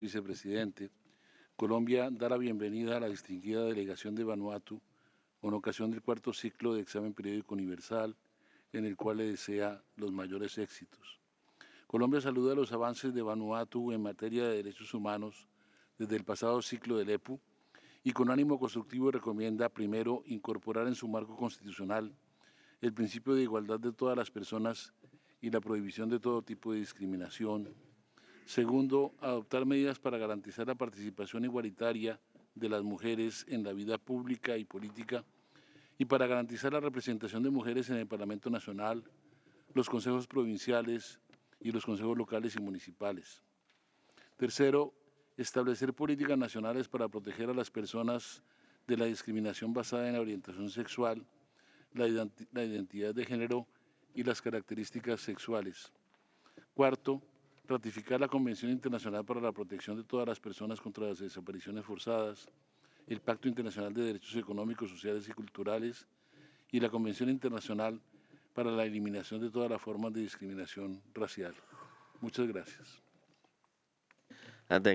vicepresidente, Colombia da la bienvenida a la distinguida delegación de Vanuatu con ocasión del cuarto ciclo de examen periódico universal, en el cual le desea los mayores éxitos. Colombia saluda los avances de Vanuatu en materia de derechos humanos desde el pasado ciclo del EPU y con ánimo constructivo recomienda, primero, incorporar en su marco constitucional el principio de igualdad de todas las personas y la prohibición de todo tipo de discriminación. Segundo, adoptar medidas para garantizar la participación igualitaria de las mujeres en la vida pública y política y para garantizar la representación de mujeres en el Parlamento Nacional, los consejos provinciales y los consejos locales y municipales. Tercero, establecer políticas nacionales para proteger a las personas de la discriminación basada en la orientación sexual, la identidad de género y las características sexuales. Cuarto, ratificar la Convención Internacional para la Protección de todas las personas contra las desapariciones forzadas, el Pacto Internacional de Derechos Económicos, Sociales y Culturales y la Convención Internacional para la Eliminación de todas las formas de discriminación racial. Muchas gracias.